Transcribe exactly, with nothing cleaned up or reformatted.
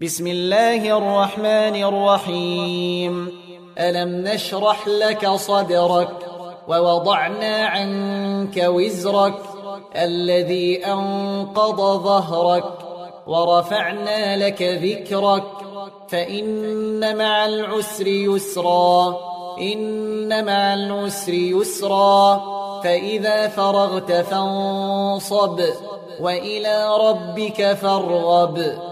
بسم الله الرحمن الرحيم. ألم نشرح لك صدرك ووضعنا عنك وزرك الذي أنقض ظهرك ورفعنا لك ذكرك فإن مع العسر يسرا إن مع العسر يسرا فإذا فرغت فانصب وإلى ربك فارغب.